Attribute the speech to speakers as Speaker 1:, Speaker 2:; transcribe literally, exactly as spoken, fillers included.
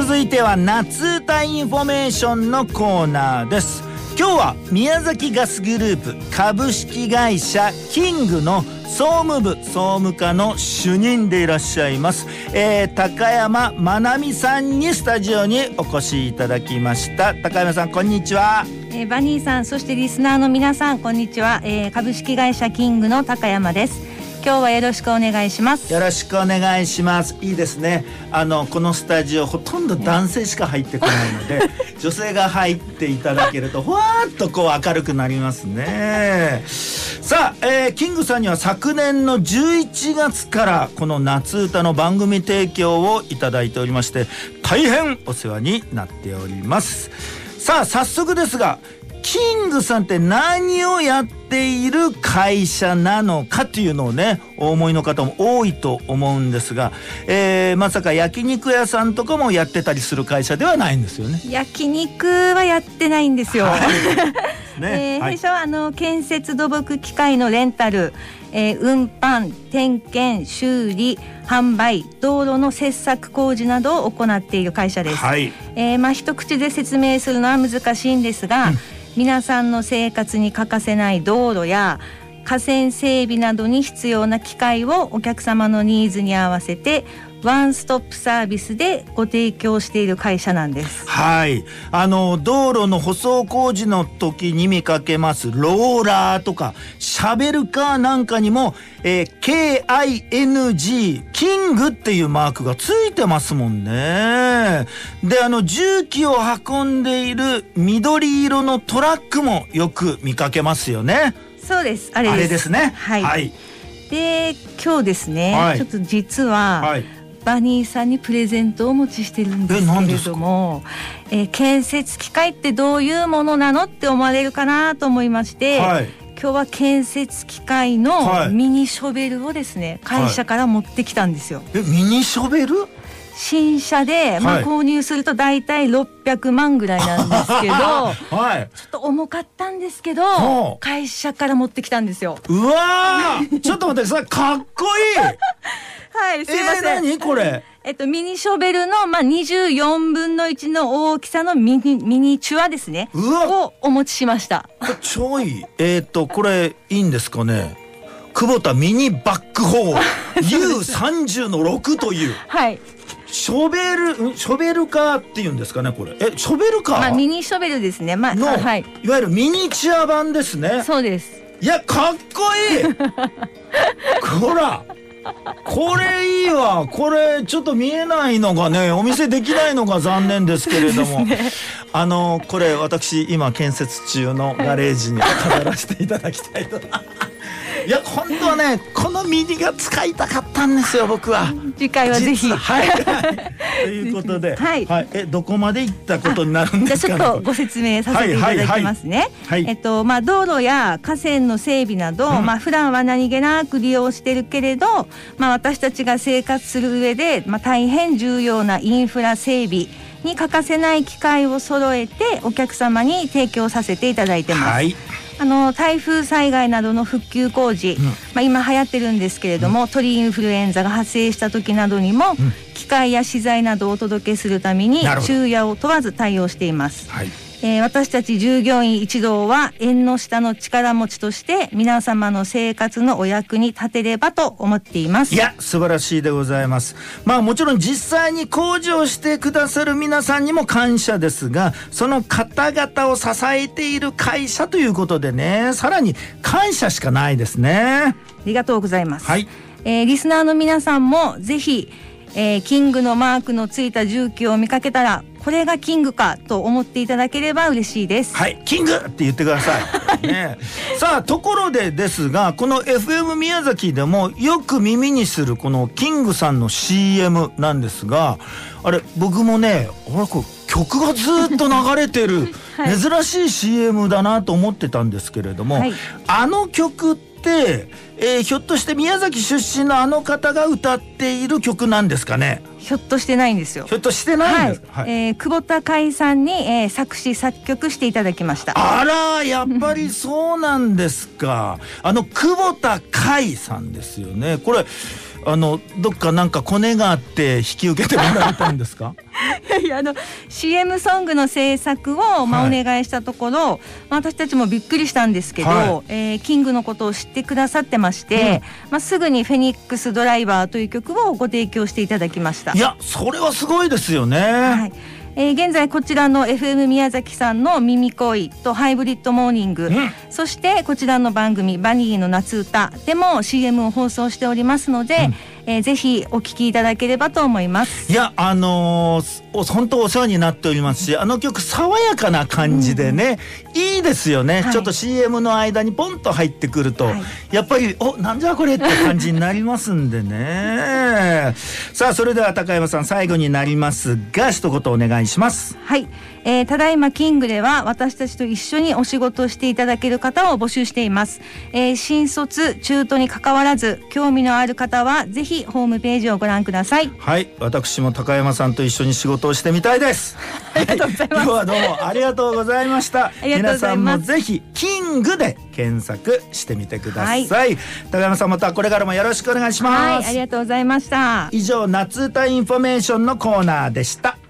Speaker 1: 続いては夏歌インフォメーションのコーナーです。今日は宮崎ガスグループ株式会社キングの総務部総務課の主任でいらっしゃいます、えー、高山まなみさんにスタジオにお越しいただきました。高山さん、こんにちは。
Speaker 2: えー、バニーさん、そしてリスナーの皆さん、こんにちは。えー、株式会社キングの高山です。今日はよろしくお願いします。
Speaker 1: よろしくお願いします。いいですね。あのこのスタジオほとんど男性しか入ってこないので女性が入っていただけるとふわーっとこう明るくなりますね。さあ、えー、キングさんには昨年のじゅういちがつからこの夏歌の番組提供をいただいておりまして、大変お世話になっております。さあ早速ですが、キングさんって何をやっている会社なのかっていうのをね、お思いの方も多いと思うんですが、えー、まさか焼肉屋さんとかもやってたりする会社ではないんですよね。
Speaker 2: 焼肉はやってないんですよ、はいねえーはい、最初はあの建設土木機械のレンタル、えー、運搬、点検、修理、販売、道路の切削工事などを行っている会社です、はいえーまあ、一口で説明するのは難しいんですが、うん皆さんの生活に欠かせない道路や河川整備などに必要な機械をお客様のニーズに合わせてワンストップサービスでご提供している会社なんです。
Speaker 1: はい、あの道路の舗装工事の時に見かけますローラーとかシャベルカーなんかにも、えー、ケーアイエヌジー キングっていうマークがついてますもんね。で、あの重機を運んでいる緑色のトラックもよく見かけますよね。
Speaker 2: そうです、あれです。
Speaker 1: あれですね。
Speaker 2: はい、はい、で今日ですね、はい、ちょっと実は、はいバニーさんにプレゼントをお持ちしてるんですけれども、えー、建設機械ってどういうものなのって思われるかなと思いまして、はい、今日は建設機械のミニショベルをですね、はい、会社から持ってきたんですよ。
Speaker 1: え、ミニショベル？
Speaker 2: 新車で、まあ、購入するとだいたいろっぴゃくまんぐらいなんですけど、はい、ちょっと重かったんですけど会社から持ってきたんですよ。
Speaker 1: うわーちょっと待って、それかっこいい
Speaker 2: はい、すいません。
Speaker 1: えー、何これ？
Speaker 2: えっと、ミニショベルの、まあ、にじゅうよんぶんのいちの大きさのミニ、ミニチュアですね。うわをお持ちしました。
Speaker 1: 超いい。えー、っと、これ、いいんですかね。久保田ミニバックホーユーさんじゅう のろくという。はい。ショベル、ショベルカーっていうんですかね、これ。え、ショベルカー？
Speaker 2: まあ、ミニショベルですね。まあ、
Speaker 1: の、
Speaker 2: はい。
Speaker 1: いわゆるミニチュア版ですね。
Speaker 2: そうです。
Speaker 1: いや、かっこいいほらこれいいわ。これちょっと見えないのがね、お見せできないのが残念ですけれども、ね、あのこれ私今建設中のガレージに飾らせていただきたいといや本当はね、このミニが使いたかったんですよ、僕は。
Speaker 2: 次回はぜひ。
Speaker 1: はい、はい、ということで、はいはい、えどこまで行ったことになるんですかね。
Speaker 2: じゃあちょっとご説明させていただきますね。えっとまあ道路や河川の整備など、うん、まあ普段は何気なく利用してるけれど、まあ私たちが生活する上で、まあ大変重要なインフラ整備に欠かせない機械を揃えてお客様に提供させていただいてます。はい、あの台風災害などの復旧工事、うんまあ、今流行ってるんですけれども、うん、鳥インフルエンザが発生した時などにも、うん、機械や資材などをお届けするために昼夜を問わず対応しています。はい、えー、私たち従業員一同は縁の下の力持ちとして皆様の生活のお役に立てればと思っています。
Speaker 1: いや素晴らしいでございます。まあもちろん実際に工事をしてくださる皆さんにも感謝ですが、その方々を支えている会社ということでね、さらに感謝しかないですね。
Speaker 2: ありがとうございます。はい、えー、リスナーの皆さんもぜひ、えー、キングのマークのついた重機を見かけたら、これがキングかと思っていただければ嬉しいです。
Speaker 1: はい、キングって言ってください、ね、さあところでですが、この エフエム 宮崎でもよく耳にするこのキングさんの シーエム なんですが、あれ僕もね、あれこれ曲がずっと流れてるはい、珍しい シーエム だなと思ってたんですけれども、はい、あの曲って、えー、ひょっとして宮崎出身のあの方が歌っている曲なんですかね。
Speaker 2: ひょっとしてないんですよ。
Speaker 1: ひょっとしてないんですか。
Speaker 2: はい、はい、えー、久保田海さんに、えー、作詞作曲していただきました。
Speaker 1: あらやっぱりそうなんですかあの久保田海さんですよね。これあのどっかなんかコネがあって引き受けてもらえたんですか？
Speaker 2: いやいや、あの シーエム ソングの制作を、まあ、お願いしたところ、はい、まあ、私たちもびっくりしたんですけど、はい、えー、キングのことを知ってくださってまして、うん、まあ、すぐにフェニックスドライバーという曲をご提供していただきました。
Speaker 1: いや、それはすごいですよね。
Speaker 2: はい、えー、現在こちらの エフエム 宮崎さんの耳恋とハイブリッドモーニング、うん、そしてこちらの番組バニーの夏歌でも シーエム を放送しておりますので、うん、えー、ぜひお聞きいただければと思います。
Speaker 1: いや、あのー、本当お世話になっておりますし、あの曲爽やかな感じでね、うん、いいですよね、はい、ちょっと シーエム の間にポンと入ってくると、はい、やっぱりおなんじゃこれって感じになりますんでねさあ、それでは高山さん、最後になりますが一言お願いします。
Speaker 2: はい、えー、ただいまキングでは私たちと一緒にお仕事をしていただける方を募集しています。えー、新卒中途に関わらず興味のある方はぜひホームページをご覧ください。
Speaker 1: はい、私も高山さんと一緒に仕事をしてみたいです
Speaker 2: ありがとうございます、はい、
Speaker 1: 今日はどうもありがとうございました皆さんもぜひキングで検索してみてください、はい、高山さん、またこれからもよろしくお願いします。
Speaker 2: はい、ありがとうございました。
Speaker 1: 以上、夏歌インフォメーションのコーナーでした。